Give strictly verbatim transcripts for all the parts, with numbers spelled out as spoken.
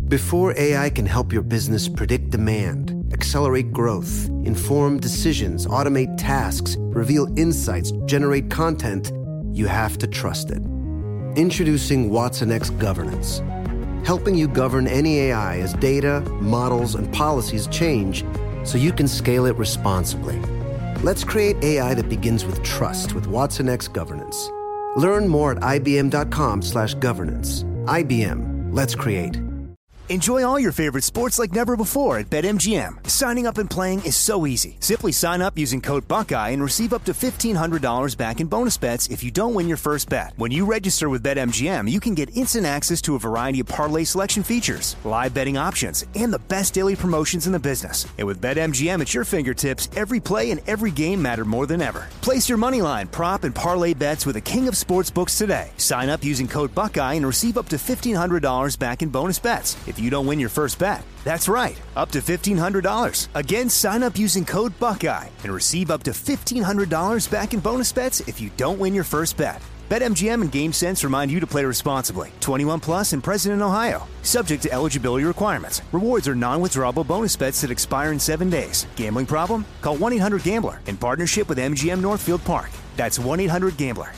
Before A I can help your business predict demand, accelerate growth, inform decisions, automate tasks, reveal insights, generate content, you have to trust it. Introducing Watson X Governance, helping you govern any A I as data, models, and policies change so you can scale it responsibly. Let's create A I that begins with trust with Watson X Governance. Learn more at ibm.com slash governance. I B M. Let's create. Enjoy all your favorite sports like never before at BetMGM. Signing up and playing is so easy. Simply sign up using code Buckeye and receive up to fifteen hundred dollars back in bonus bets if you don't win your first bet. When you register with BetMGM, you can get instant access to a variety of parlay selection features, live betting options, and the best daily promotions in the business. And with BetMGM at your fingertips, every play and every game matter more than ever. Place your moneyline, prop, and parlay bets with the king of sportsbooks today. Sign up using code Buckeye and receive up to fifteen hundred dollars back in bonus bets if you don't win your first bet. That's right, up to fifteen hundred dollars. Again, sign up using code Buckeye and receive up to fifteen hundred dollars back in bonus bets if you don't win your first bet. BetMGM and GameSense remind you to play responsibly. twenty-one plus and present in Ohio. Subject to eligibility requirements. Rewards are non-withdrawable bonus bets that expire in seven days. Gambling problem? Call one eight hundred gambler in partnership with M G M Northfield Park. That's one eight hundred gambler.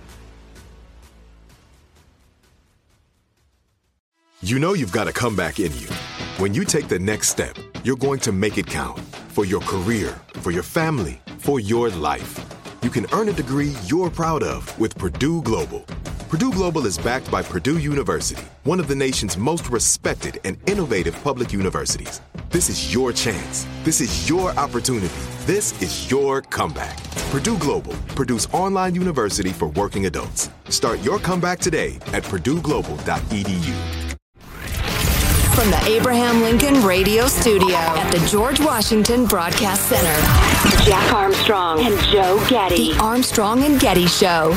You know you've got a comeback in you. When you take the next step, you're going to make it count. For your career, for your family, for your life. You can earn a degree you're proud of with Purdue Global. Purdue Global is backed by Purdue University, one of the nation's most respected and innovative public universities. This is your chance. This is your opportunity. This is your comeback. Purdue Global, Purdue's online university for working adults. Start your comeback today at purdue global dot e d u. From the Abraham Lincoln Radio Studio at the George Washington Broadcast Center, Jack Armstrong and Joe Getty. The Armstrong and Getty Show.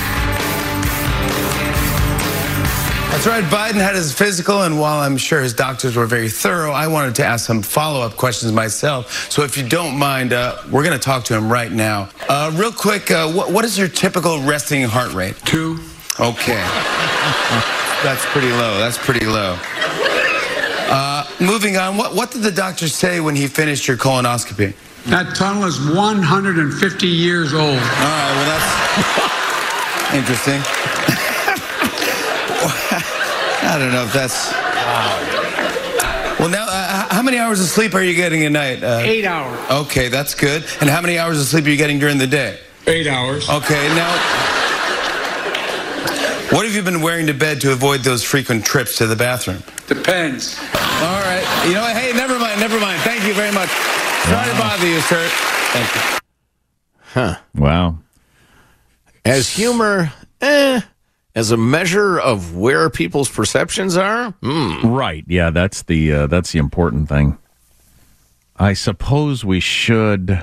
That's right. Biden had his physical, and while I'm sure his doctors were very thorough, I wanted to ask some follow-up questions myself. So if you don't mind, uh, we're going to talk to him right now. Uh, real quick, uh, what, what is your typical resting heart rate? Two. Okay. That's pretty low. That's pretty low. Uh, moving on, what, what did the doctor say when he finished your colonoscopy? That tunnel is one hundred fifty years old. All right, well, that's interesting. I don't know if that's... Wow. Well, now, uh, how many hours of sleep are you getting a night? Uh, Eight hours. Okay, that's good. And how many hours of sleep are you getting during the day? Eight hours. Okay, now... What have you been wearing to bed to avoid those frequent trips to the bathroom? Depends. All right. You know what? Hey, never mind, never mind. Thank you very much. Sorry to bother you, sir. Thank you. Huh. Wow. As humor, eh, as a measure of where people's perceptions are? Hmm. Right. Yeah, that's the uh, that's the important thing. I suppose we should...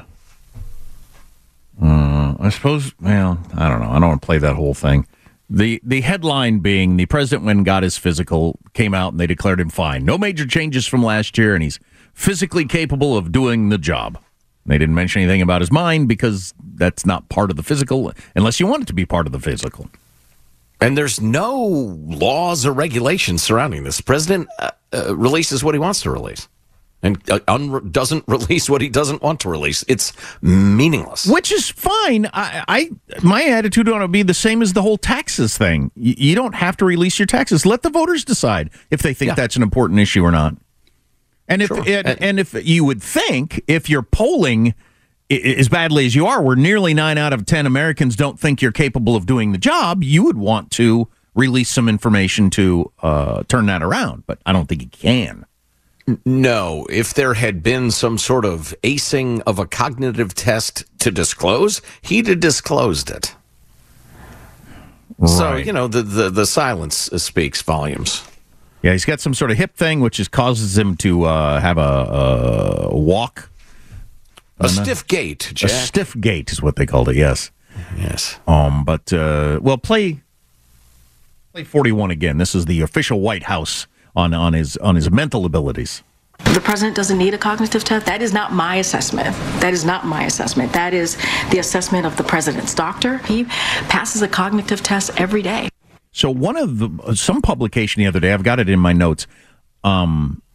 Uh, I suppose, well, I don't know. I don't want to play that whole thing. The the headline being the president, when got his physical, came out and they declared him fine. No major changes from last year, and he's physically capable of doing the job. They didn't mention anything about his mind because that's not part of the physical, unless you want it to be part of the physical. And there's no laws or regulations surrounding this. The president uh, uh, releases what he wants to release. And uh, un- doesn't release what he doesn't want to release. It's meaningless. Which is fine. I, I my attitude on it would be the same as the whole taxes thing. You, you don't have to release your taxes. Let the voters decide if they think yeah. that's an important issue or not. And if sure. and, and if you would think if you're polling as badly as you are, where nearly nine out of ten Americans don't think you're capable of doing the job, you would want to release some information to uh, turn that around. But I don't think you can. No, if there had been some sort of acing of a cognitive test to disclose, he'd have disclosed it. Right. So, you know, the, the, the silence speaks volumes. Yeah, he's got some sort of hip thing, which is causes him to uh, have a, a walk. A stiff gait, Jack. A stiff gait is what they called it, yes. Yes. Um, but, uh, well, play, play forty-one again. This is the official White House on, on his on his mental abilities. The president doesn't need a cognitive test. That is not my assessment. That is not my assessment. That is the assessment of the president's doctor. He passes a cognitive test every day. So one of the, some publication the other day, I've got it in my notes, um,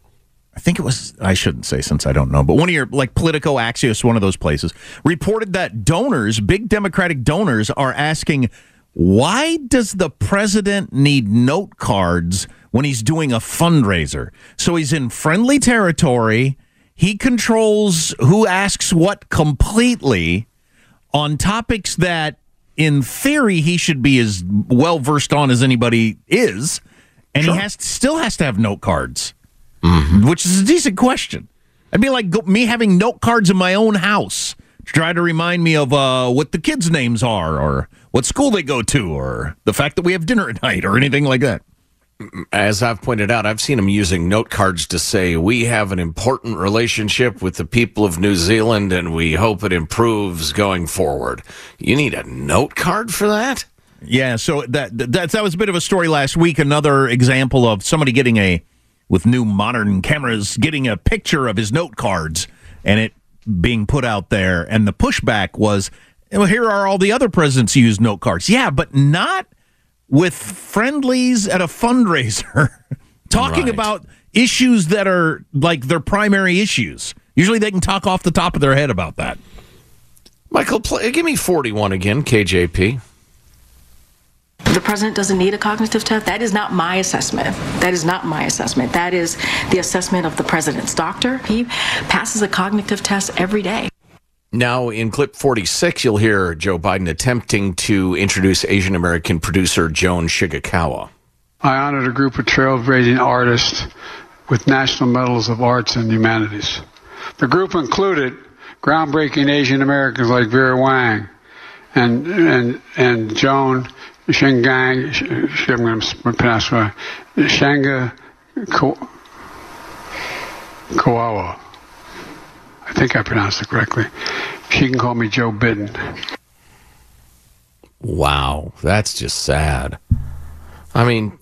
I think it was, I shouldn't say since I don't know, but one of your, like Politico, Axios, one of those places, reported that donors, big Democratic donors, are asking, why does the president need note cards when he's doing a fundraiser? So he's in friendly territory. He controls who asks what completely on topics that, in theory, he should be as well-versed on as anybody is. And sure. he has still has to have note cards. Mm-hmm. Which is a decent question. It'd be like go, me having note cards in my own house to try to remind me of uh, what the kids' names are or what school they go to or the fact that we have dinner at night or anything like that. As I've pointed out, I've seen him using note cards to say, we have an important relationship with the people of New Zealand and we hope it improves going forward. You need a note card for that? Yeah, so that, that, that was a bit of a story last week. Another example of somebody getting a with new modern cameras, getting a picture of his note cards and it being put out there. And the pushback was, well, here are all the other presidents who use note cards. Yeah, but not with friendlies at a fundraiser talking right. about issues that are like their primary issues. Usually they can talk off the top of their head about that. Michael, play, give me forty-one again, K J P. The president doesn't need a cognitive test. That is not my assessment. That is not my assessment. That is the assessment of the president's doctor. He passes a cognitive test every day. Now, in clip forty-six, you'll hear Joe Biden attempting to introduce Asian American producer Joan Shigekawa. I honored a group of trailblazing artists with national medals of arts and humanities. The group included groundbreaking Asian Americans like Vera Wang and and and Joan Shengang, I'm going to pronounce right, Shanga Kawawa. I think I pronounced it correctly. She can call me Joe Biden. Wow, that's just sad. I mean,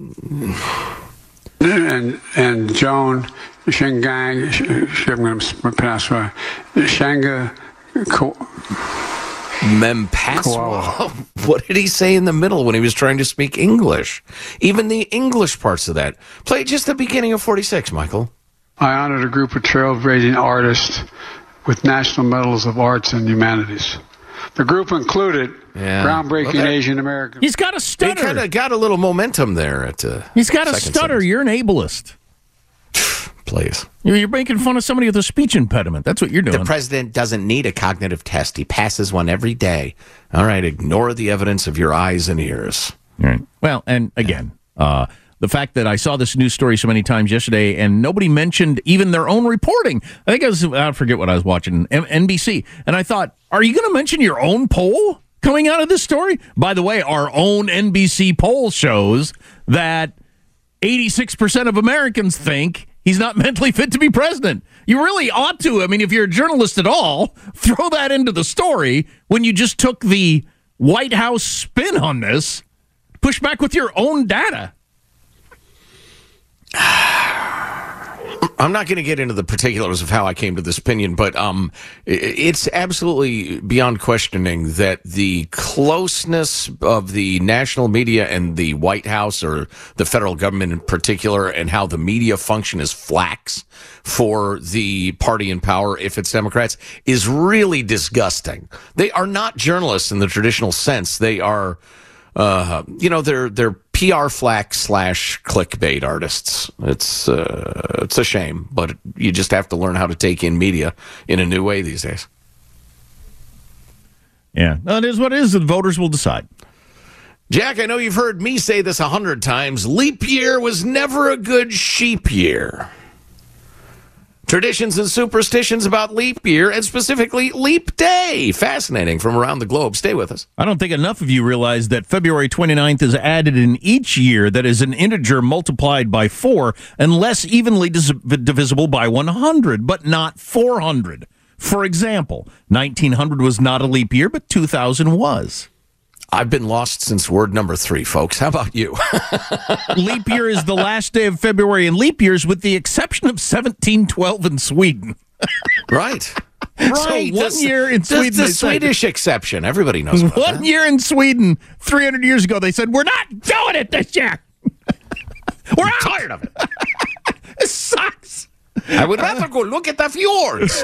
and and Joan Shengang, I'm going to pronounce it right, Shanga Kawawa. Mempaswa. What did he say in the middle when he was trying to speak English? Even the English parts of that. Play just the beginning of forty-six, Michael. I honored a group of trailblazing artists with national medals of arts and humanities. The group included yeah. groundbreaking well, Asian Americans. He's got a stutter. He kind of got a little momentum there. At uh, He's got a stutter. Sentence. You're an ableist. Please. You're making fun of somebody with a speech impediment. That's what you're doing. The president doesn't need a cognitive test. He passes one every day. All right, ignore the evidence of your eyes and ears. All right. Well, and again, uh, the fact that I saw this news story so many times yesterday and nobody mentioned even their own reporting. I think I was, I forget what I was watching, N B C, and I thought, are you going to mention your own poll coming out of this story? By the way, our own N B C poll shows that eighty-six percent of Americans think he's not mentally fit to be president. You really ought to. I mean, if you're a journalist at all, throw that into the story when you just took the White House spin on this. Push back with your own data. I'm not going to get into the particulars of how I came to this opinion, but um, it's absolutely beyond questioning that the closeness of the national media and the White House, or the federal government in particular, and how the media function as flax for the party in power, if it's Democrats, is really disgusting. They are not journalists in the traditional sense. They are, uh, you know, they're they're P R flack slash clickbait artists. It's uh, it's a shame, but you just have to learn how to take in media in a new way these days. Yeah, well, it is what it is. The voters will decide. Jack, I know you've heard me say this a hundred times. Leap year was never a good sheep year. Traditions and superstitions about leap year, and specifically leap day. Fascinating from around the globe. Stay with us. I don't think enough of you realize that February twenty-ninth is added in each year that is an integer multiplied by four and less evenly dis- divisible by one hundred, but not four hundred. For example, nineteen hundred was not a leap year, but two thousand was. I've been lost since word number three, folks. How about you? Leap year is the last day of February in leap years, with the exception of seventeen twelve in Sweden. Right. Right. So one that's, year in Sweden. That's the Swedish exception. Everybody knows about One that. year in Sweden, three hundred years ago, they said, we're not doing it this year. We're I'm out. tired of it. It sucks. I would rather go look at the fjords.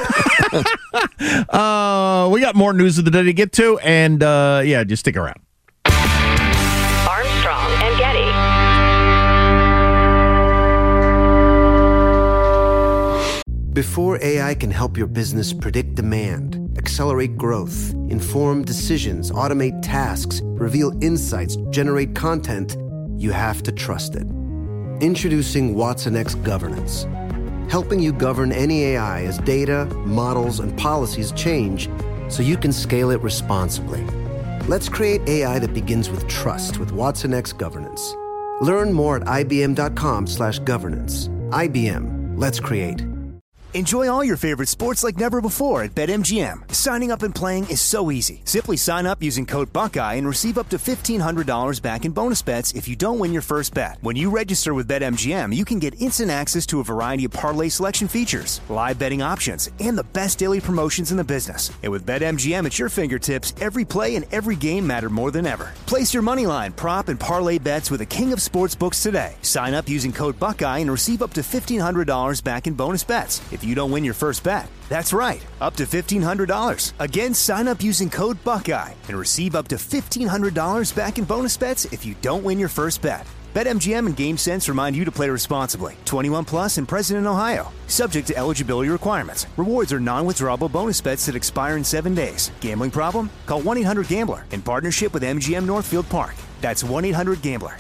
uh, we got more news of the day to get to, and uh, yeah, just stick around. Armstrong and Getty. Before A I can help your business predict demand, accelerate growth, inform decisions, automate tasks, reveal insights, generate content, you have to trust it. Introducing Watson X Governance, helping you govern any A I as data, models, and policies change so you can scale it responsibly. Let's create A I that begins with trust with Watson X Governance. Learn more at ibm.com slash governance. I B M. Let's create. Enjoy all your favorite sports like never before at BetMGM. Signing up and playing is so easy. Simply sign up using code Buckeye and receive up to fifteen hundred dollars back in bonus bets if you don't win your first bet. When you register with BetMGM, you can get instant access to a variety of parlay selection features, live betting options, and the best daily promotions in the business. And with BetMGM at your fingertips, every play and every game matter more than ever. Place your moneyline, prop, and parlay bets with the king of sportsbooks today. Sign up using code Buckeye and receive up to fifteen hundred dollars back in bonus bets if you don't win your first bet. That's right, up to fifteen hundred dollars. Again, sign up using code Buckeye and receive up to fifteen hundred dollars back in bonus bets if you don't win your first bet. BetMGM and GameSense remind you to play responsibly. twenty-one plus and present in Ohio. Subject to eligibility requirements. Rewards are non-withdrawable bonus bets that expire in seven days. Gambling problem? Call one eight hundred gambler in partnership with M G M Northfield Park. That's one eight hundred gambler.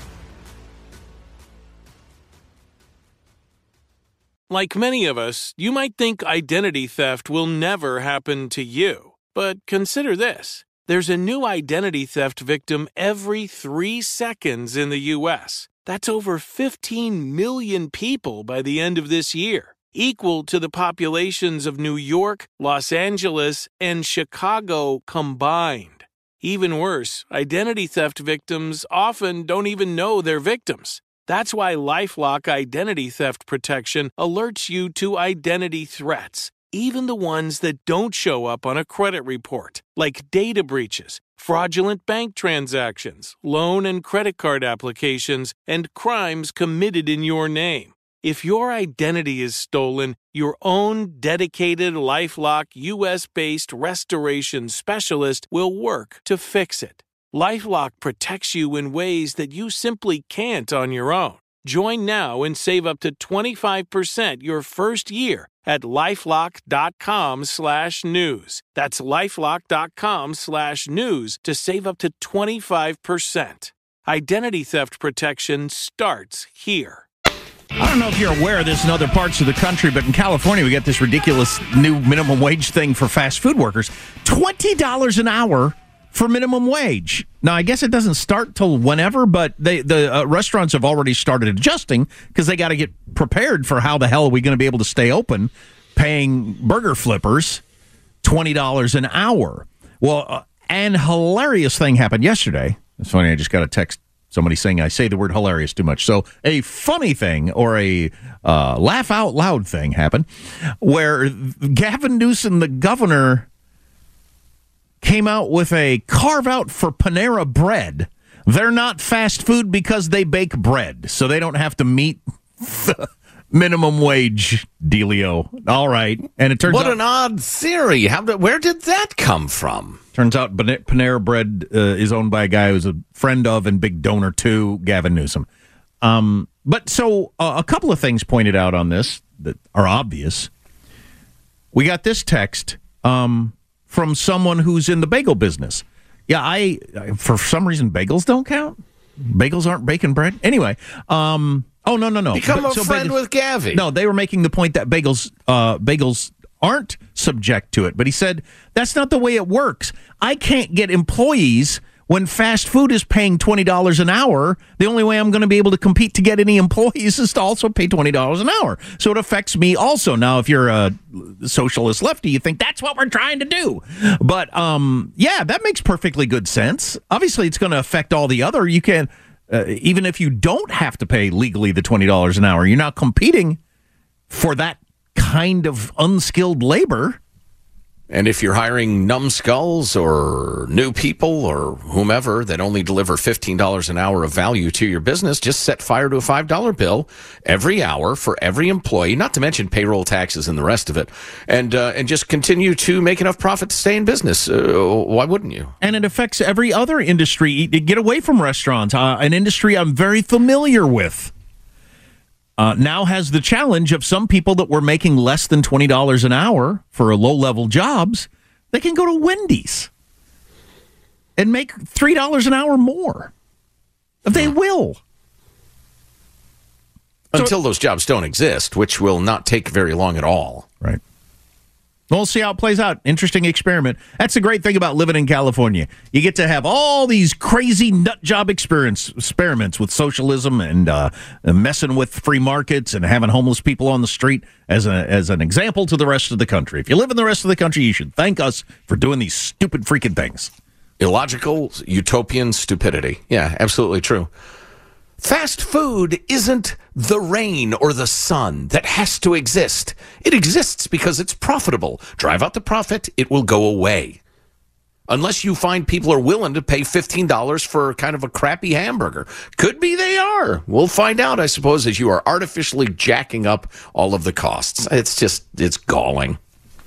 Like many of us, you might think identity theft will never happen to you. But consider this. There's a new identity theft victim every three seconds in the U S. That's over fifteen million people by the end of this year, equal to the populations of New York, Los Angeles, and Chicago combined. Even worse, identity theft victims often don't even know they're victims. That's why LifeLock Identity Theft Protection alerts you to identity threats, even the ones that don't show up on a credit report, like data breaches, fraudulent bank transactions, loan and credit card applications, and crimes committed in your name. If your identity is stolen, your own dedicated LifeLock U S-based restoration specialist will work to fix it. LifeLock protects you in ways that you simply can't on your own. Join now and save up to twenty-five percent your first year at LifeLock.com slash news. That's LifeLock.com slash news to save up to twenty-five percent. Identity theft protection starts here. I don't know if you're aware of this in other parts of the country, but in California, we got this ridiculous new minimum wage thing for fast food workers. twenty dollars an hour for minimum wage. Now, I guess it doesn't start till whenever, but they, the uh, restaurants have already started adjusting because they got to get prepared for how the hell are we going to be able to stay open paying burger flippers twenty dollars an hour. Well, uh, an hilarious thing happened yesterday. It's funny, I just got a text, somebody saying I say the word hilarious too much. So a funny thing or a uh, laugh out loud thing happened where Gavin Newsom, the governor, came out with a carve-out for Panera Bread. They're not fast food because they bake bread, so they don't have to meet the minimum wage dealio. All right. And it turns what out... What an odd theory. How did, where did that come from? Turns out Panera Bread uh, is owned by a guy who's a friend of and big donor to Gavin Newsom. Um, but so uh, a couple of things pointed out on this that are obvious. We got this text... Um, from someone who's in the bagel business. Yeah, I, for some reason, bagels don't count. Bagels aren't baking bread. Anyway, um, oh, no, no, no. Become but, a so friend bagels, with Gavi. No, they were making the point that bagels, uh, bagels aren't subject to it. But he said, that's not the way it works. I can't get employees when fast food is paying twenty dollars an hour. The only way I'm going to be able to compete to get any employees is to also pay twenty dollars an hour. So it affects me also. Now, if you're a socialist lefty, you think that's what we're trying to do. But, um, yeah, that makes perfectly good sense. Obviously, it's going to affect all the other. You can, uh, even if you don't have to pay legally the twenty dollars an hour, you're not competing for that kind of unskilled labor. And if you're hiring numbskulls or new people or whomever that only deliver fifteen dollars an hour of value to your business, just set fire to a five dollar bill every hour for every employee, not to mention payroll taxes and the rest of it, and uh, and just continue to make enough profit to stay in business. Uh, why wouldn't you? And it affects every other industry. Get away from restaurants, uh, an industry I'm very familiar with. Uh, now has the challenge of some people that were making less than twenty dollars an hour for low-level jobs, they can go to Wendy's and make three dollars an hour more. They will. Until those jobs don't exist, which will not take very long at all. Right. We'll see how it plays out. Interesting experiment. That's the great thing about living in California. You get to have all these crazy nut job experience experiments with socialism and uh, messing with free markets and having homeless people on the street as a, as an example to the rest of the country. If you live in the rest of the country, you should thank us for doing these stupid freaking things. Illogical, utopian stupidity. Yeah, absolutely true. Fast food isn't the rain or the sun that has to exist. It exists because it's profitable. Drive out the profit, it will go away. Unless you find people are willing to pay fifteen dollars for kind of a crappy hamburger. Could be they are. We'll find out, I suppose, as you are artificially jacking up all of the costs. It's just, it's galling.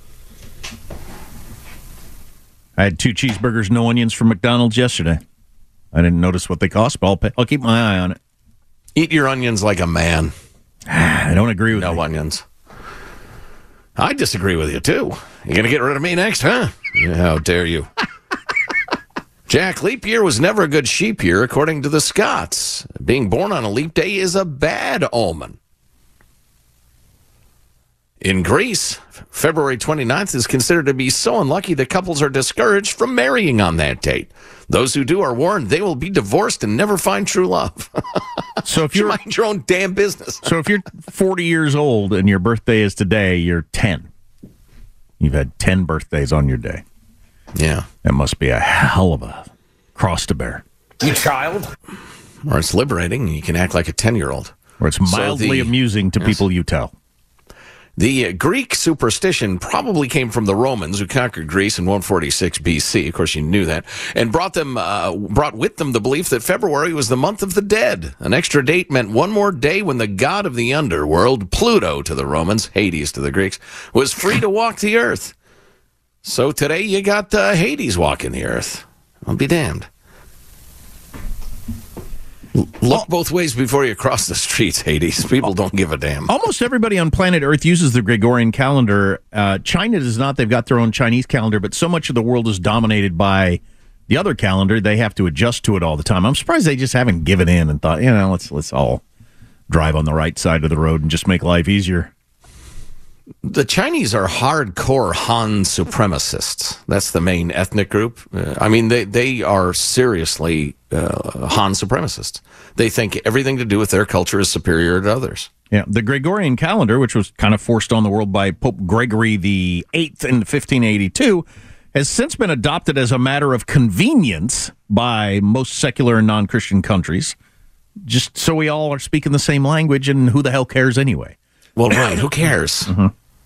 I had two cheeseburgers, no onions from McDonald's yesterday. I didn't notice what they cost, but I'll, pay, I'll keep my eye on it. Eat your onions like a man. I don't agree with no you. onions. I disagree with you, too. You going to get rid of me next, huh? How dare you. Jack, leap year was never a good sheep year, according to the Scots. Being born on a leap day is a bad omen. In Greece, February twenty-ninth is considered to be so unlucky that couples are discouraged from marrying on that date. Those who do are warned they will be divorced and never find true love. So if you're mind your own damn business. So if you're forty years old and your birthday is today, you're ten. You've had ten birthdays on your day. Yeah. That must be a hell of a cross to bear. You child. Or it's liberating and you can act like a ten-year-old. Or it's mildly so the, amusing to yes. people you tell. The uh, Greek superstition probably came from the Romans, who conquered Greece in one forty-six B C. Of course, you knew that, and brought them, uh, brought with them the belief that February was the month of the dead. An extra date meant one more day when the god of the underworld, Pluto to the Romans, Hades to the Greeks, was free to walk the earth. So today you got uh, Hades walking the earth. I'll be damned. Look both ways before you cross the streets, Hades. People don't give a damn. Almost everybody on planet Earth uses the Gregorian calendar. Uh, China does not. They've got their own Chinese calendar, but so much of the world is dominated by the other calendar, they have to adjust to it all the time. I'm surprised they just haven't given in and thought, you know, let's let's all drive on the right side of the road and just make life easier. The Chinese are hardcore Han supremacists. That's the main ethnic group. Uh, I mean, they, they are seriously uh, Han supremacists. They think everything to do with their culture is superior to others. Yeah, the Gregorian calendar, which was kind of forced on the world by Pope Gregory the Eighth in fifteen eighty-two, has since been adopted as a matter of convenience by most secular and non-Christian countries, just so we all are speaking the same language, and who the hell cares anyway? Well, right, who cares? Mm-hmm.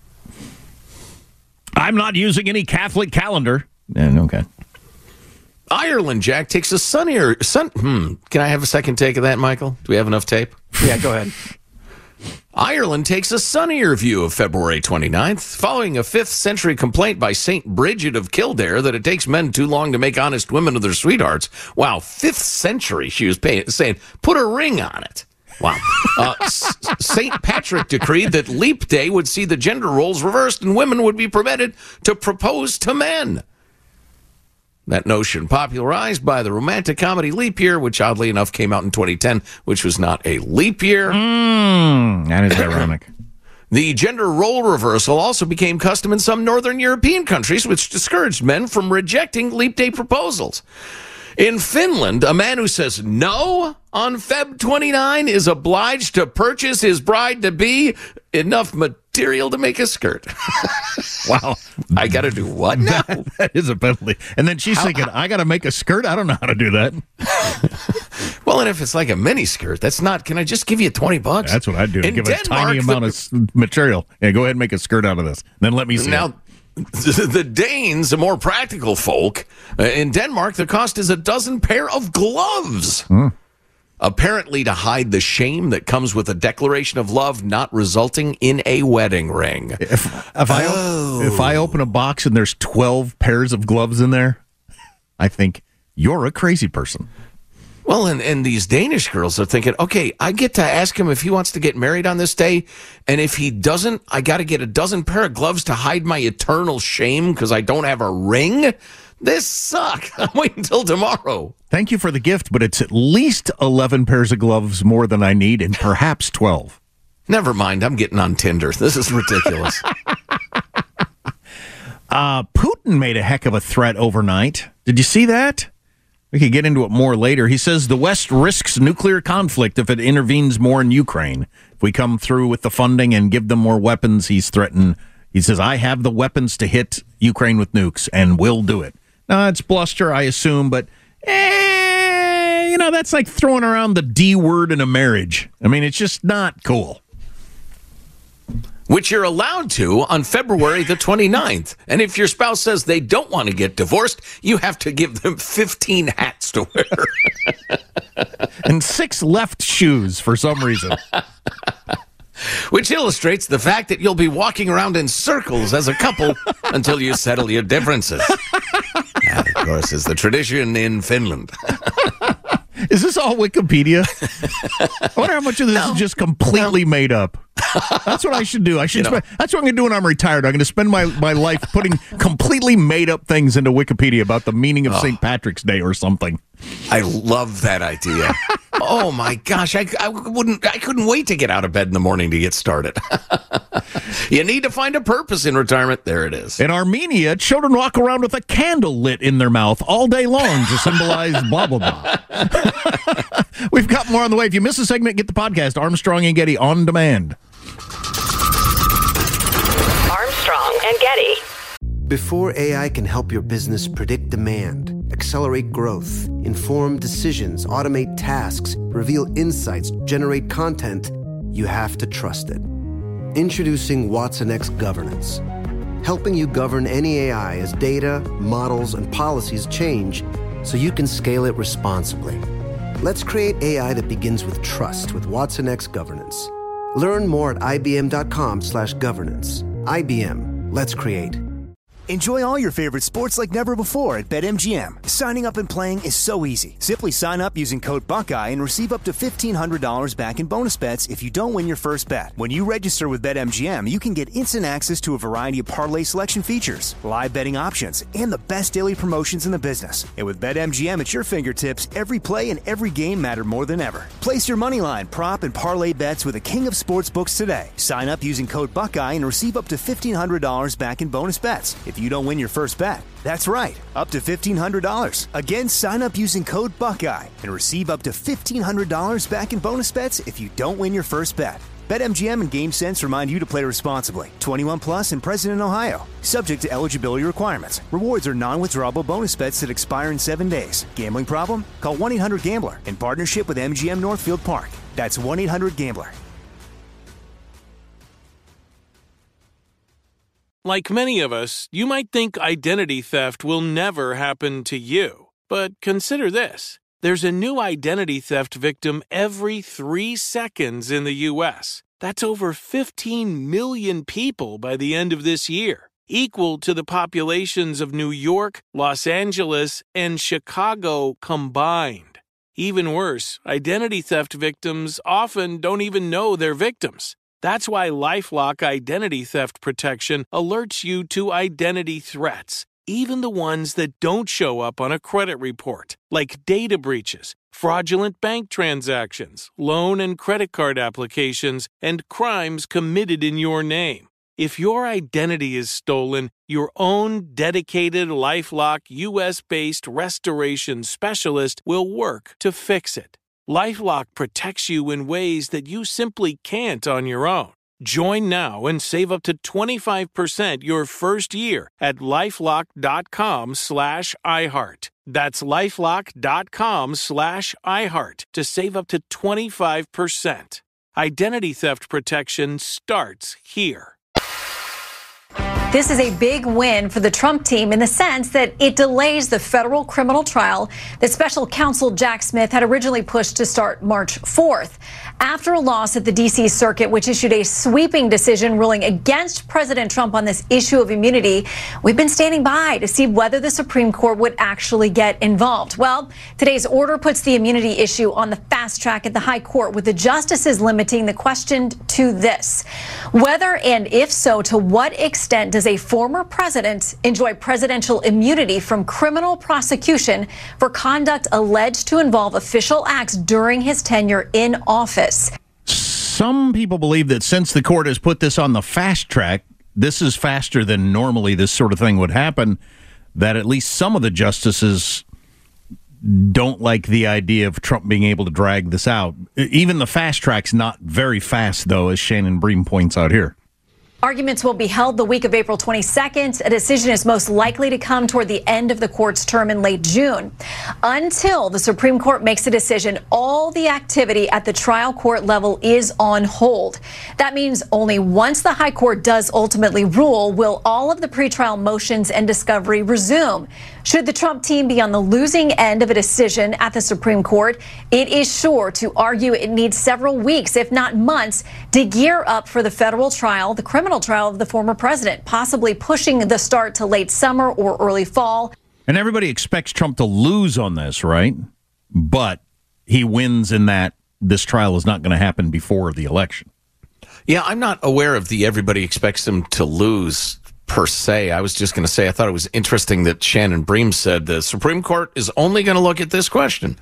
I'm not using any Catholic calendar. Yeah, okay. Ireland, Jack, takes a sunnier... Sun, hmm, can I have a second take of that, Michael? Do we have enough tape? Yeah, go ahead. Ireland takes a sunnier view of February twenty-ninth, following a fifth century complaint by Saint Bridget of Kildare that it takes men too long to make honest women of their sweethearts. Wow, fifth century, she was pay- saying, put a ring on it. Wow. Uh, Saint Patrick decreed that Leap Day would see the gender roles reversed and women would be permitted to propose to men. That notion popularized by the romantic comedy Leap Year, which oddly enough came out in twenty ten, which was not a leap year. Mm, that is ironic. The gender role reversal also became custom in some northern European countries, which discouraged men from rejecting Leap Day proposals. In Finland, a man who says no on February twenty-ninth is obliged to purchase his bride-to-be enough material to make a skirt. Wow. I got to do what now? That, that is a penalty. And then she's how, thinking, I got to make a skirt? I don't know how to do that. Well, and if it's like a mini skirt, that's not, can I just give you twenty bucks? That's what I'd do. In give Denmark, a tiny amount the, of material. Yeah, go ahead and make a skirt out of this. Then let me see now, it. the Danes, a more practical folk, uh, in Denmark, the cost is a dozen pair of gloves. Hmm. Apparently to hide the shame that comes with a declaration of love not resulting in a wedding ring. If, if, I, Oh. if I open a box and there's twelve pairs of gloves in there, I think you're a crazy person. Well, and, and these Danish girls are thinking, okay, I get to ask him if he wants to get married on this day, and if he doesn't, I got to get a dozen pair of gloves to hide my eternal shame because I don't have a ring? This sucks. I'm waiting until tomorrow. Thank you for the gift, but it's at least eleven pairs of gloves more than I need, and perhaps twelve. Never mind, I'm getting on Tinder. This is ridiculous. uh, Putin made a heck of a threat overnight. Did you see that? We could get into it more later. He says the West risks nuclear conflict if it intervenes more in Ukraine. If we come through with the funding and give them more weapons, he's threatened. He says, I have the weapons to hit Ukraine with nukes, and will do it. Now, it's bluster, I assume, but, eh, you know, that's like throwing around the D word in a marriage. I mean, it's just not cool. Which you're allowed to on February the twenty-ninth. And if your spouse says they don't want to get divorced, you have to give them fifteen hats to wear. And six left shoes for some reason. Which illustrates the fact that you'll be walking around in circles as a couple until you settle your differences. That, of course, is the tradition in Finland. Is this all Wikipedia? I wonder how much of this No. is just completely no. made up. That's what I should do. I should. You know, spend, that's what I'm going to do when I'm retired. I'm going to spend my, my life putting completely made up things into Wikipedia about the meaning of oh. Saint Patrick's Day or something. I love that idea. Oh my gosh, I, I wouldn't. I couldn't wait to get out of bed in the morning to get started. You need to find a purpose in retirement. There it is. In Armenia, children walk around with a candle lit in their mouth all day long to symbolize blah blah blah. We've got more on the way. If you miss a segment, get the podcast Armstrong and Getty on demand. Armstrong and Getty. Before A I can help your business predict demand, accelerate growth, inform decisions, automate tasks, reveal insights, generate content, you have to trust it. Introducing Watson X Governance, helping you govern any A I as data, models, and policies change so you can scale it responsibly. Let's create A I that begins with trust with Watson X Governance. Learn more at ibm.com slash governance. I B M, let's create. Enjoy all your favorite sports like never before at BetMGM. Signing up and playing is so easy. Simply sign up using code Buckeye and receive up to fifteen hundred dollars back in bonus bets if you don't win your first bet. When you register with BetMGM, you can get instant access to a variety of parlay selection features, live betting options, and the best daily promotions in the business. And with BetMGM at your fingertips, every play and every game matter more than ever. Place your moneyline, prop, and parlay bets with the king of sportsbooks today. Sign up using code Buckeye and receive up to fifteen hundred dollars back in bonus bets if you don't win your first bet. That's right, up to fifteen hundred dollars. Again, sign up using code Buckeye and receive up to fifteen hundred dollars back in bonus bets if you don't win your first bet. BetMGM and GameSense remind you to play responsibly. twenty-one plus and present in Ohio. Subject to eligibility requirements. Rewards are non-withdrawable bonus bets that expire in seven days. Gambling problem? Call one eight hundred gambler in partnership with M G M Northfield Park. That's one eight hundred gambler. Like many of us, you might think identity theft will never happen to you. But consider this. There's a new identity theft victim every three seconds in the U S. That's over fifteen million people by the end of this year, equal to the populations of New York, Los Angeles, and Chicago combined. Even worse, identity theft victims often don't even know they're victims. That's why LifeLock Identity Theft Protection alerts you to identity threats, even the ones that don't show up on a credit report, like data breaches, fraudulent bank transactions, loan and credit card applications, and crimes committed in your name. If your identity is stolen, your own dedicated LifeLock U S-based restoration specialist will work to fix it. LifeLock protects you in ways that you simply can't on your own. Join now and save up to twenty-five percent your first year at LifeLock.com slash iHeart. That's LifeLock.com slash iHeart to save up to twenty-five percent. Identity theft protection starts here. This is a big win for the Trump team in the sense that it delays the federal criminal trial that special counsel Jack Smith had originally pushed to start March fourth. After a loss at the D C Circuit, which issued a sweeping decision ruling against President Trump on this issue of immunity, we've been standing by to see whether the Supreme Court would actually get involved. Well, today's order puts the immunity issue on the fast track at the High Court, with the justices limiting the question to this: whether, and if so, to what extent does a former president enjoy presidential immunity from criminal prosecution for conduct alleged to involve official acts during his tenure in office? Some people believe that since the court has put this on the fast track, this is faster than normally this sort of thing would happen, that at least some of the justices don't like the idea of Trump being able to drag this out. Even the fast track's not very fast, though, as Shannon Bream points out here. Arguments will be held the week of April twenty-second. A decision is most likely to come toward the end of the court's term in late June. Until the Supreme Court makes a decision, all the activity at the trial court level is on hold. That means only once the High Court does ultimately rule will all of the pretrial motions and discovery resume. Should the Trump team be on the losing end of a decision at the Supreme Court, it is sure to argue it needs several weeks, if not months, to gear up for the federal trial, the criminal trial of the former president, possibly pushing the start to late summer or early fall. And everybody expects Trump to lose on this, right? But he wins in that this trial is not going to happen before the election. Yeah, I'm not aware of the everybody expects him to lose per se. I was just going to say, I thought it was interesting that Shannon Bream said the Supreme Court is only going to look at this question.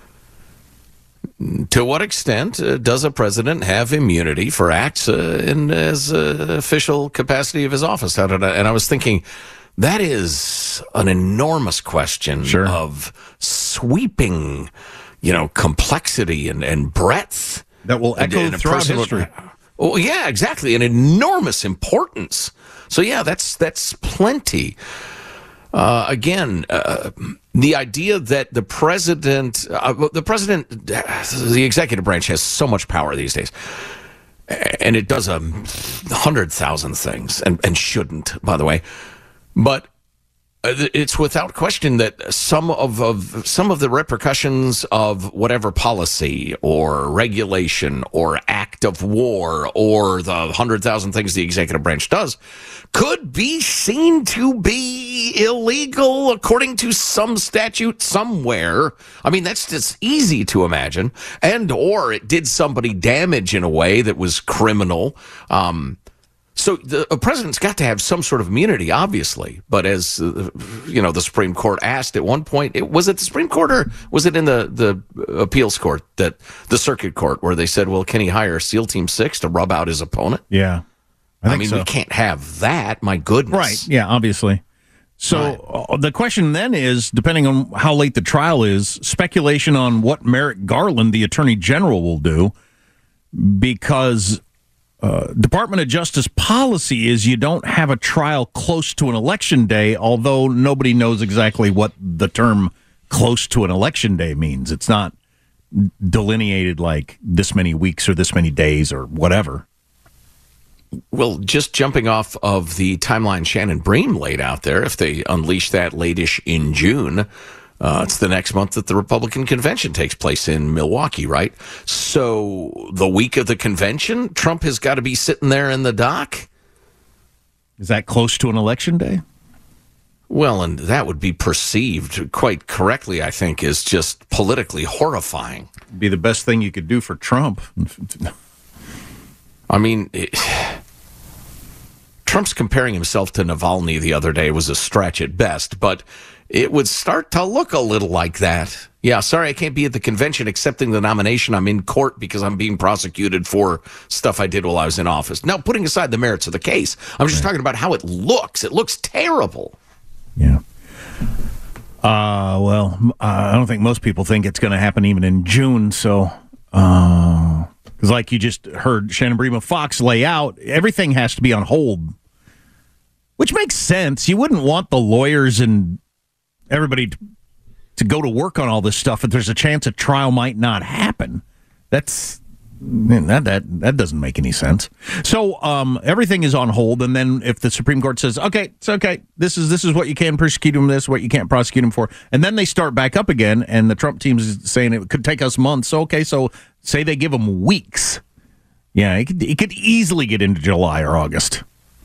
To what extent uh, does a president have immunity for acts uh, in his uh, official capacity of his office? How did I, and I was thinking, that is an enormous question sure. of sweeping, you know, complexity and, and breadth. That will echo and, and throughout history. Oh, yeah, exactly. An enormous importance. So, yeah, that's that's plenty. Uh, again, uh, the idea that the president, uh, the president, the executive branch has so much power these days, and it does a hundred thousand things, and, and shouldn't, by the way. But it's without question that some of, of some of the repercussions of whatever policy or regulation or act of war or the hundred thousand things the executive branch does could be seen to be illegal according to some statute somewhere. I mean, that's just easy to imagine. And or it did somebody damage in a way that was criminal. Um So the a president's got to have some sort of immunity, obviously. But as uh, you know, the Supreme Court asked at one point, it, was it the Supreme Court or was it in the, the appeals court, that the circuit court, where they said, well, can he hire SEAL Team Six to rub out his opponent? Yeah. I, I mean, so. we can't have that. My goodness. Right. Yeah, obviously. So right. uh, the question then is, depending on how late the trial is, speculation on what Merrick Garland, the Attorney General, will do, because Uh, Department of Justice policy is you don't have a trial close to an election day, although nobody knows exactly what the term close to an election day means. It's not delineated like this many weeks or this many days or whatever. Well, just jumping off of the timeline Shannon Bream laid out there, if they unleash that late-ish in June, Uh, it's the next month that the Republican convention takes place in Milwaukee, right? So the week of the convention, Trump has got to be sitting there in the dock. Is that close to an election day? Well, and that would be perceived quite correctly, I think, as just politically horrifying. It'd be the best thing you could do for Trump. I mean, it, Trump's comparing himself to Navalny the other day was a stretch at best, but it would start to look a little like that. Yeah, sorry, I can't be at the convention accepting the nomination. I'm in court because I'm being prosecuted for stuff I did while I was in office. Now, putting aside the merits of the case, I'm just right. talking about how it looks. It looks terrible. Yeah. Uh, well, I don't think most people think it's going to happen even in June, so... Because uh, like you just heard Shannon Bream of Fox lay out, everything has to be on hold. Which makes sense. You wouldn't want the lawyers and everybody to, to go to work on all this stuff if there's a chance a trial might not happen. That's That that that doesn't make any sense. So um, everything is on hold, and then if the Supreme Court says, "Okay, it's okay. This is this is what you can prosecute him. This is what you can't prosecute him for," and then they start back up again, and the Trump team is saying it could take us months. Okay, so say they give them weeks. Yeah, it could, it could easily get into July or August.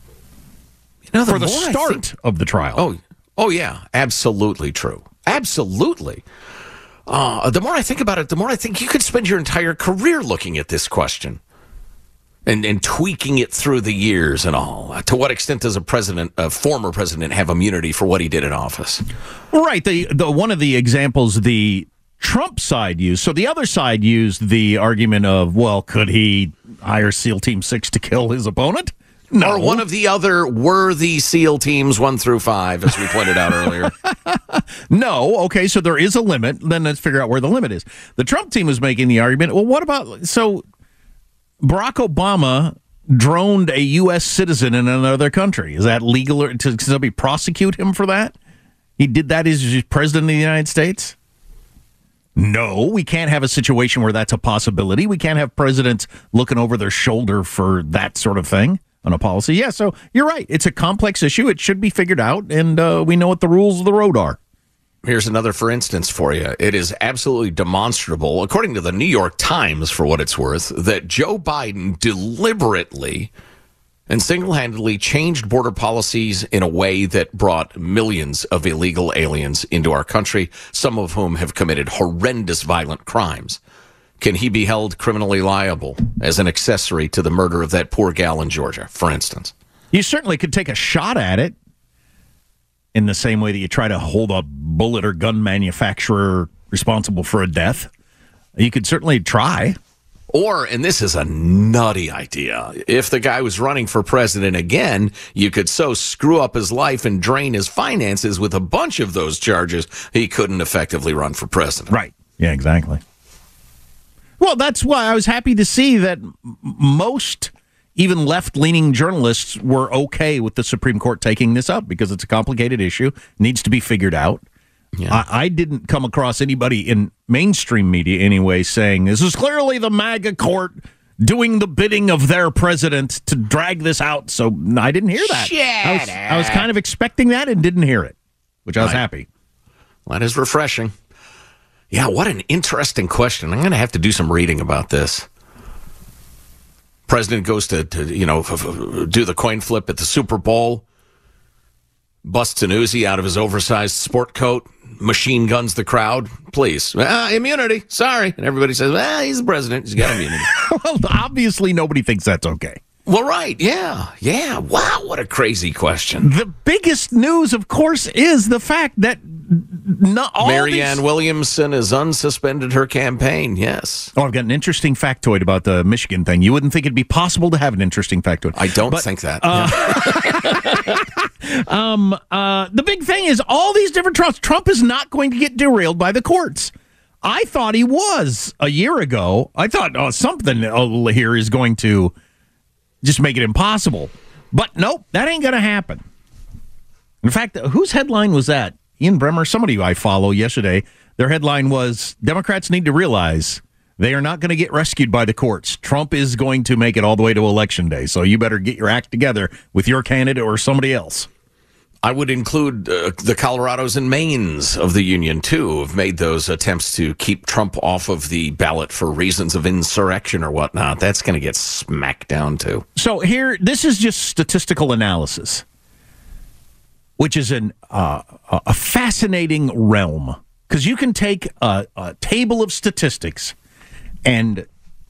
You know, the for the more I start think- of the trial. Oh, oh yeah, absolutely true. Absolutely. Uh, the more I think about it, the more I think you could spend your entire career looking at this question and, and tweaking it through the years and all. To what extent does a president, a former president, have immunity for what he did in office? Right. The, the one of the examples the Trump side used. So the other side used the argument of, well, could he hire SEAL Team Six to kill his opponent? No. Or one of the other worthy SEAL teams, one through five, as we pointed out earlier. No. Okay, so there is a limit. Then let's figure out where the limit is. The Trump team was making the argument, well, what about, so Barack Obama droned a U S citizen in another country. Is that legal? Or to, can somebody prosecute him for that? He did that as president of the United States? No, we can't have a situation where that's a possibility. We can't have presidents looking over their shoulder for that sort of thing. On a policy. Yeah, so you're right. It's a complex issue. It should be figured out, and uh, we know what the rules of the road are. Here's another for instance for you. It is absolutely demonstrable, according to the New York Times, for what it's worth, that Joe Biden deliberately and single-handedly changed border policies in a way that brought millions of illegal aliens into our country, some of whom have committed horrendous violent crimes. Can he be held criminally liable as an accessory to the murder of that poor gal in Georgia, for instance? You certainly could take a shot at it in the same way that you try to hold a bullet or gun manufacturer responsible for a death. You could certainly try. Or, and this is a nutty idea, if the guy was running for president again, you could so screw up his life and drain his finances with a bunch of those charges, he couldn't effectively run for president. Right. Yeah, exactly. Well, that's why I was happy to see that most, even left-leaning journalists were okay with the Supreme Court taking this up because it's a complicated issue, needs to be figured out. Yeah. I, I didn't come across anybody in mainstream media anyway saying this is clearly the MAGA court doing the bidding of their president to drag this out. So I didn't hear that. Shut I was, I was kind of expecting that and didn't hear it, which I was right. happy. Well, that is refreshing. Yeah, what an interesting question. I'm going to have to do some reading about this. President goes to, to you know, f- f- do the coin flip at the Super Bowl, busts an Uzi out of his oversized sport coat, machine guns the crowd. Please. Ah, immunity. Sorry. And everybody says, well, he's the president. He's got immunity. Well, obviously nobody thinks that's okay. Well, right. Yeah. Yeah. Wow. What a crazy question. The biggest news, of course, is the fact that not all Marianne these... Williamson has unsuspended her campaign. Yes. Oh, I've got an interesting factoid about the Michigan thing. You wouldn't think it'd be possible to have an interesting factoid. I don't but, think that. Uh, yeah. um, uh, the big thing is all these different trials. Trump is not going to get derailed by the courts. I thought he was a year ago. I thought oh, something here is going to just make it impossible. But nope, that ain't going to happen. In fact, whose headline was that? Ian Bremmer, somebody who I follow yesterday, their headline was, Democrats need to realize they are not going to get rescued by the courts. Trump is going to make it all the way to Election Day, so you better get your act together with your candidate or somebody else. I would include uh, the Colorados and Maines of the Union, too, who have made those attempts to keep Trump off of the ballot for reasons of insurrection or whatnot. That's going to get smacked down, too. So here, this is just statistical analysis, which is an uh, a fascinating realm. Because you can take a, a table of statistics and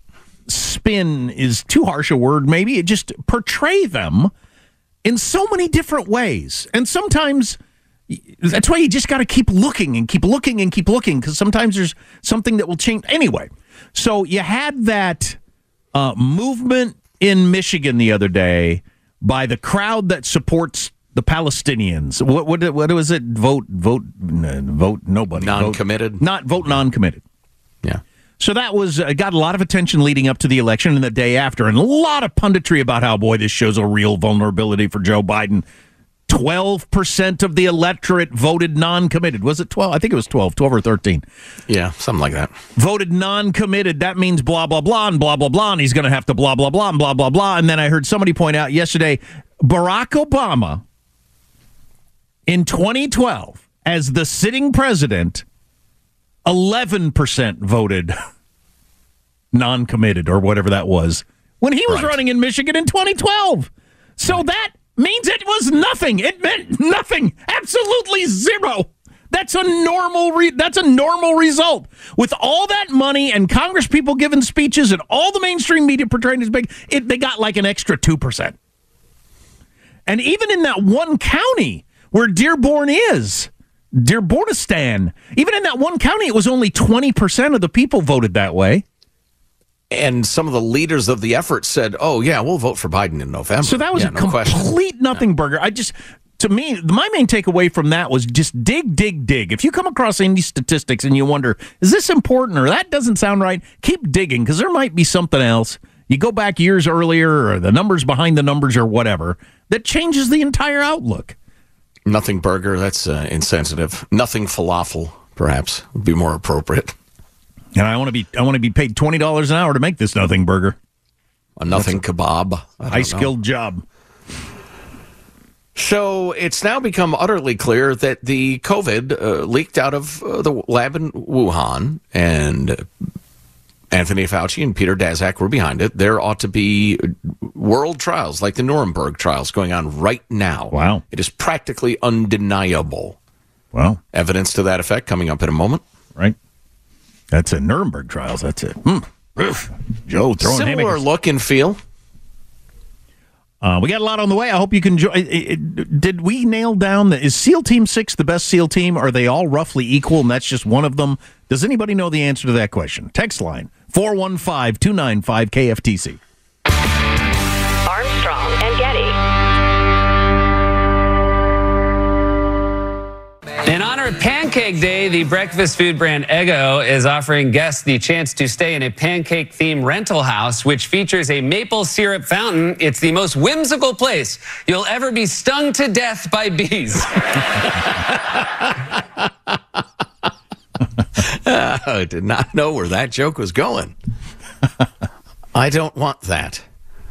spin is too harsh a word, maybe. It just portray them in so many different ways. And sometimes that's why you just got to keep looking and keep looking and keep looking, because sometimes there's something that will change. Anyway, so you had that uh, movement in Michigan the other day by the crowd that supports the Palestinians. What what what was it? Vote vote vote nobody. Non-committed. Vote, not vote non-committed. Yeah. So that was uh, got a lot of attention leading up to the election and the day after, and a lot of punditry about how, boy, this shows a real vulnerability for Joe Biden. twelve percent of the electorate voted non-committed. Was it twelve? I think it was twelve, twelve or thirteen. Yeah, something like that. Voted non-committed. That means blah, blah, blah, and blah, blah, blah, and he's going to have to blah, blah, blah, and blah, blah, blah. And then I heard somebody point out yesterday, Barack Obama, in twenty twelve, as the sitting president, eleven percent voted non-committed, or whatever that was, when he was right. running in Michigan in twenty twelve. So right. that means it was nothing. It meant nothing. Absolutely zero. That's a normal re- that's a normal result. With all that money and Congress people giving speeches and all the mainstream media portraying as big, it, they got like an extra two percent. And even in that one county where Dearborn is, Dearbornistan, even in that one county, it was only twenty percent of the people voted that way. And some of the leaders of the effort said, oh, yeah, we'll vote for Biden in November. So that was yeah, a no complete question. nothing yeah. burger. I just, to me, my main takeaway from that was just dig, dig, dig. If you come across any statistics and you wonder, is this important or that doesn't sound right, keep digging, because there might be something else. You go back years earlier or the numbers behind the numbers or whatever that changes the entire outlook. Nothing burger, that's uh, insensitive. Nothing falafel, perhaps, would be more appropriate. And I want to be I want to be paid twenty dollars an hour to make this nothing burger. A nothing That's kebab. A high-skilled job. So it's now become utterly clear that the COVID uh, leaked out of uh, the lab in Wuhan, and Anthony Fauci and Peter Daszak were behind it. There ought to be world trials like the Nuremberg trials going on right now. Wow. It is practically undeniable. Wow. Evidence to that effect coming up in a moment. Right. That's a Nuremberg trials. That's it. Mm. Joe throwing similar haymakers. Look and feel. Uh, we got a lot on the way. I hope you can join. Did we nail down that? Is SEAL Team Six the best SEAL team? Are they all roughly equal, and that's just one of them? Does anybody know the answer to that question? Text line four one five, two nine five, K F T C. Armstrong and Getty. In honor of Pancake Day, the breakfast food brand Eggo is offering guests the chance to stay in a pancake-themed rental house, which features a maple syrup fountain. It's the most whimsical place you'll ever be stung to death by bees. I did not know where that joke was going. I don't want that.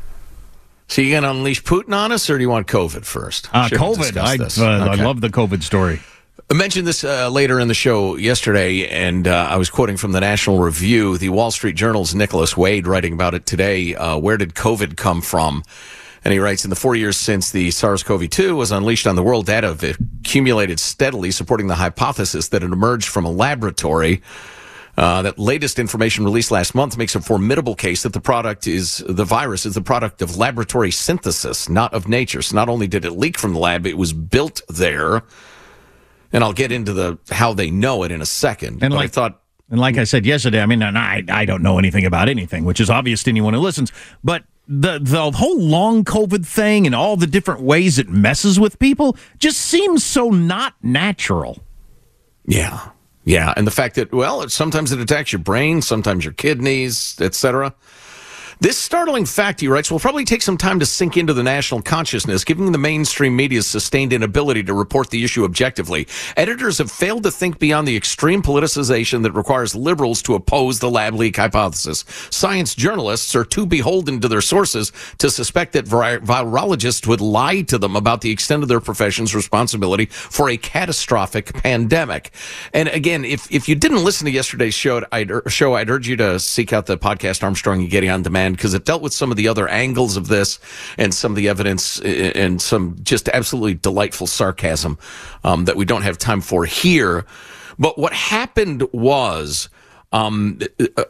So you going to unleash Putin on us, or do you want COVID first? Uh, COVID. I, uh, okay. I love the COVID story. I mentioned this uh, later in the show yesterday, and uh, I was quoting from the National Review, the Wall Street Journal's Nicholas Wade writing about it today. Uh, where did COVID come from? And he writes, in the four years since the SARS-C o V two was unleashed on the world, data have accumulated steadily, supporting the hypothesis that it emerged from a laboratory. Uh, that latest information released last month makes a formidable case that the product is, the virus is the product of laboratory synthesis, not of nature. So not only did it leak from the lab, it was built there. And I'll get into the how they know it in a second. And but like, I thought, and like I said yesterday, I mean, and I I don't know anything about anything, which is obvious to anyone who listens. But the the whole long COVID thing and all the different ways it messes with people just seems so not natural. Yeah, yeah, and the fact that well, it, sometimes it attacks your brain, sometimes your kidneys, et cetera. This startling fact, he writes, will probably take some time to sink into the national consciousness, given the mainstream media's sustained inability to report the issue objectively. Editors have failed to think beyond the extreme politicization that requires liberals to oppose the lab leak hypothesis. Science journalists are too beholden to their sources to suspect that vir- virologists would lie to them about the extent of their profession's responsibility for a catastrophic pandemic. And again, if, if you didn't listen to yesterday's show, I'd, show, I'd urge you to seek out the podcast Armstrong and Getty On Demand, because it dealt with some of the other angles of this and some of the evidence and some just absolutely delightful sarcasm um, that we don't have time for here. But what happened was um,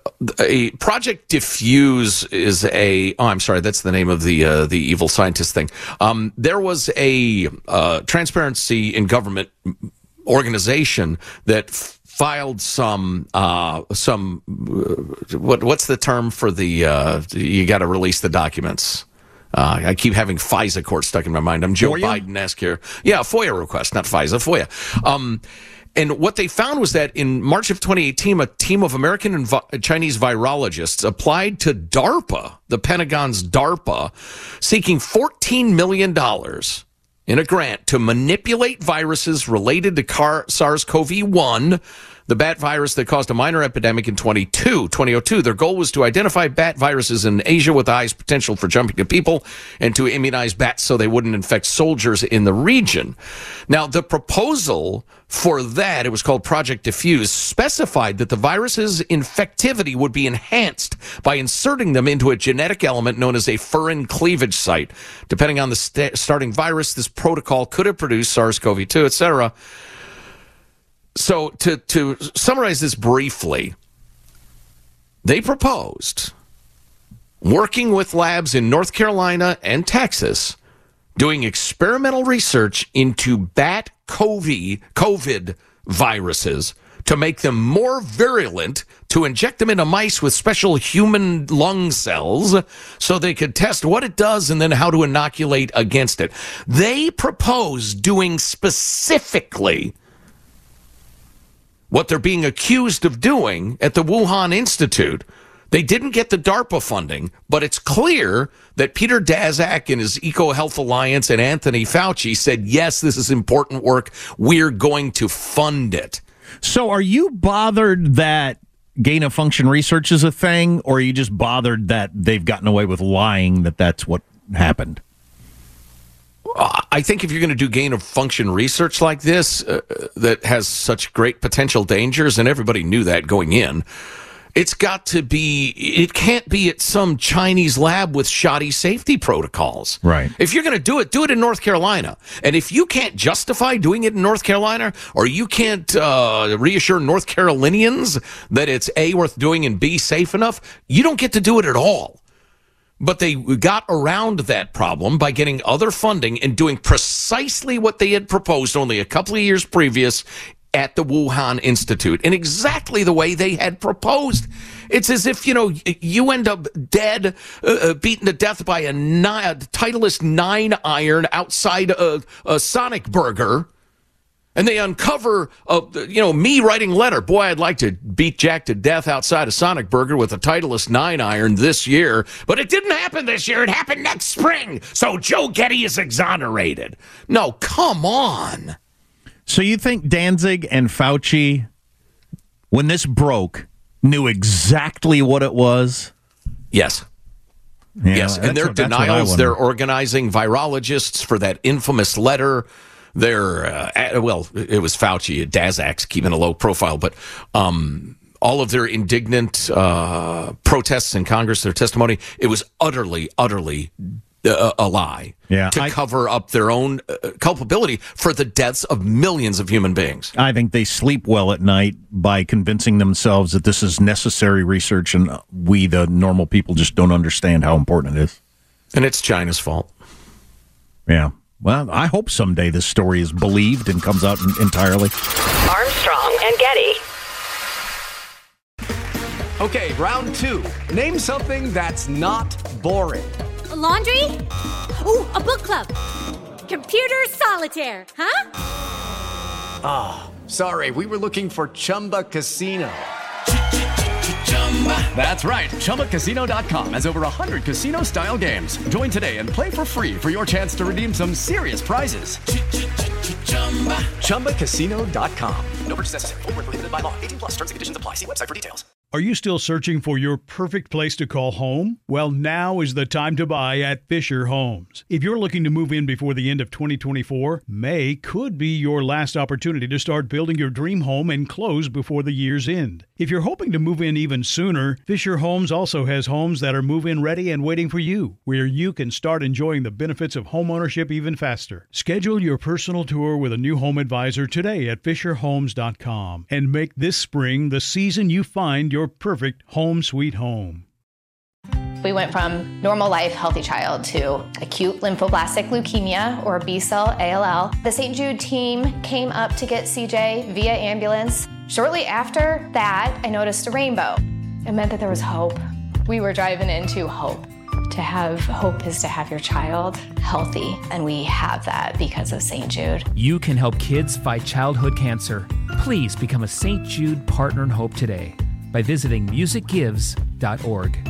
a Project Diffuse is a, oh, I'm sorry, that's the name of the uh, the evil scientist thing. Um, there was a uh, transparency in government organization that filed some uh, some uh, what what's the term for the uh, you got to release the documents. Uh, I keep having FISA court stuck in my mind. I'm Joe Biden-esque here. Yeah, FOIA request, not FISA, FOIA. Um, and what they found was that in March of twenty eighteen, a team of American and vi- Chinese virologists applied to DARPA, the Pentagon's DARPA, seeking fourteen million dollars in a grant to manipulate viruses related to car- SARS-C o V one, the bat virus that caused a minor epidemic in twenty oh two. Their goal was to identify bat viruses in Asia with the highest potential for jumping to people and to immunize bats so they wouldn't infect soldiers in the region. Now, the proposal for that, it was called Project Diffuse, specified that the virus's infectivity would be enhanced by inserting them into a genetic element known as a furin cleavage site. Depending on the st- starting virus, this protocol could have produced SARS-C o V two, et cetera. So to, to summarize this briefly, they proposed working with labs in North Carolina and Texas, doing experimental research into bat COVID viruses to make them more virulent, to inject them into mice with special human lung cells so they could test what it does and then how to inoculate against it. They proposed doing specifically what they're being accused of doing at the Wuhan Institute. They didn't get the DARPA funding, but it's clear that Peter Daszak and his EcoHealth Alliance and Anthony Fauci said, yes, this is important work. We're going to fund it. So are you bothered that gain-of-function research is a thing, or are you just bothered that they've gotten away with lying that that's what happened? I think if you're going to do gain-of-function research like this uh, that has such great potential dangers, and everybody knew that going in, it's got to be, it can't be at some Chinese lab with shoddy safety protocols. Right. If you're going to do it, do it in North Carolina. And if you can't justify doing it in North Carolina, or you can't uh, reassure North Carolinians that it's A, worth doing, and B, safe enough, you don't get to do it at all. But they got around that problem by getting other funding and doing precisely what they had proposed only a couple of years previous at the Wuhan Institute, in exactly the way they had proposed. It's as if, you know, you end up dead, uh, beaten to death by a, ni- a Titleist nine iron outside a, a Sonic Burger, and they uncover, uh, you know, me writing letter. Boy, I'd like to beat Jack to death outside a Sonic Burger with a Titleist nine iron this year, but it didn't happen this year. It happened next spring, so Joe Getty is exonerated. No, come on. So you think Danzig and Fauci, when this broke, knew exactly what it was? Yes. Yeah, yes, and their denials, they're organizing virologists for that infamous letter. They're, uh, well, it was Fauci, Daszak's keeping a low profile, but um, all of their indignant uh, protests in Congress, their testimony, it was utterly, utterly uh, a lie yeah, to I, cover up their own uh, culpability for the deaths of millions of human beings. I think they sleep well at night by convincing themselves that this is necessary research, and we, the normal people, just don't understand how important it is. And it's China's fault. Yeah. Well, I hope someday this story is believed and comes out entirely. Armstrong and Getty. Okay, round two. Name something that's not boring. A laundry? Ooh, a book club. Computer solitaire, huh? Ah, oh, sorry, we were looking for Chumba Casino. That's right. Chumba Casino dot com has over one hundred casino-style games. Join today and play for free for your chance to redeem some serious prizes. Chumba Casino dot com. No purchase necessary. Void where prohibited by law. eighteen plus. Terms and conditions apply. See website for details. Are you still searching for your perfect place to call home? Well, now is the time to buy at Fisher Homes. If you're looking to move in before the end of twenty twenty-four, May could be your last opportunity to start building your dream home and close before the year's end. If you're hoping to move in even sooner, Fisher Homes also has homes that are move-in ready and waiting for you, where you can start enjoying the benefits of homeownership even faster. Schedule your personal tour with a new home advisor today at Fisher Homes dot com and make this spring the season you find your your perfect home sweet home. We went from normal life, healthy child to acute lymphoblastic leukemia, or B-cell A L L. The Saint Jude team came up to get C J via ambulance. Shortly after that, I noticed a rainbow. It meant that there was hope. We were driving into hope. To have hope is to have your child healthy, and we have that because of Saint Jude. You can help kids fight childhood cancer. Please become a Saint Jude Partner in Hope today by visiting music gives dot org.